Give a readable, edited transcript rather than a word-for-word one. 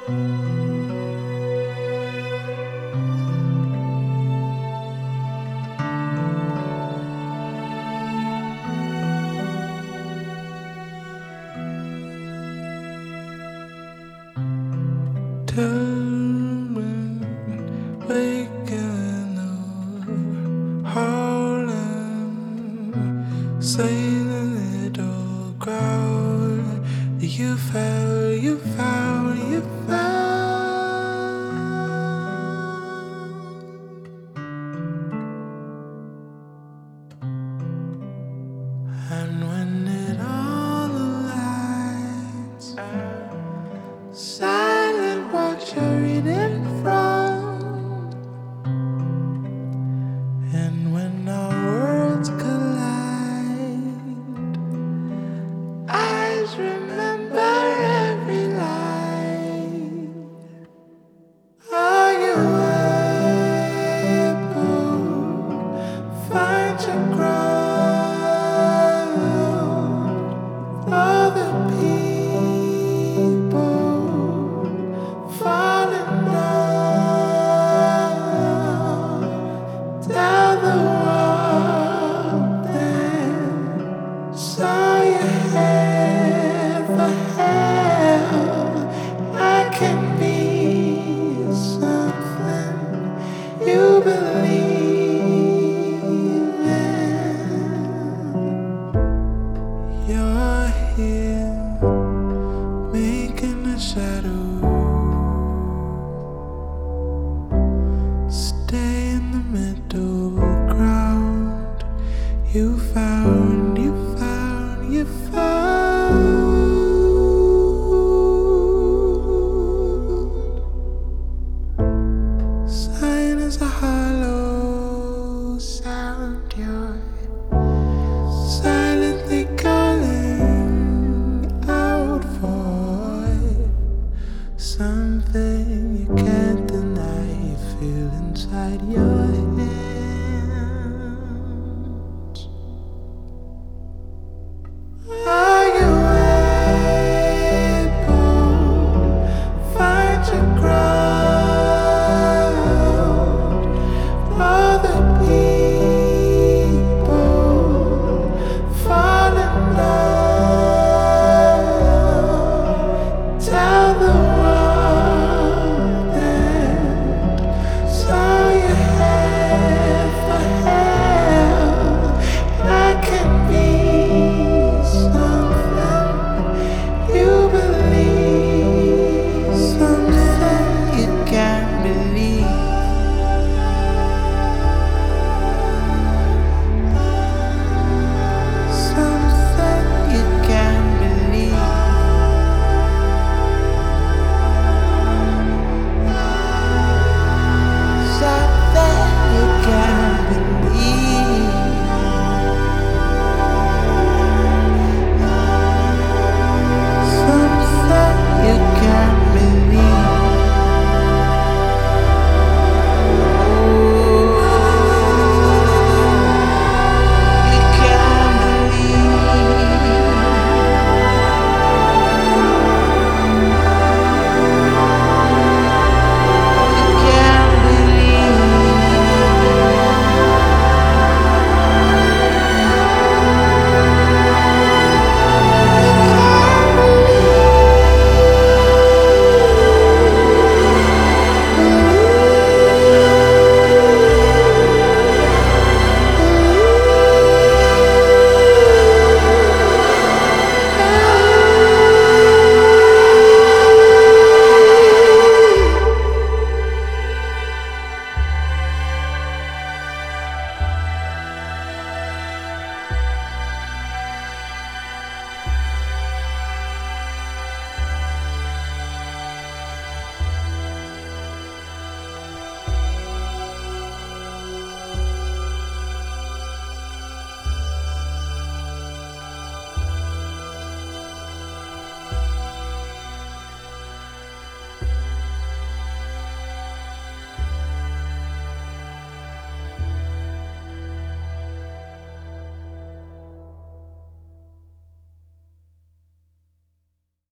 Waking up Harlem, sailing little crowd. You found, you found, you found. And when it all aligns, silent what you're reading from. And when our worlds collide, eyes remember every line. Are you able to find your ground? Other people falling down. Tell the world that saw your head for hell. I can be something you believe in. You're here making a shadow. Stay in the middle ground. You found, you found, you found. Silence a hollow sound. You're silently calling out for some.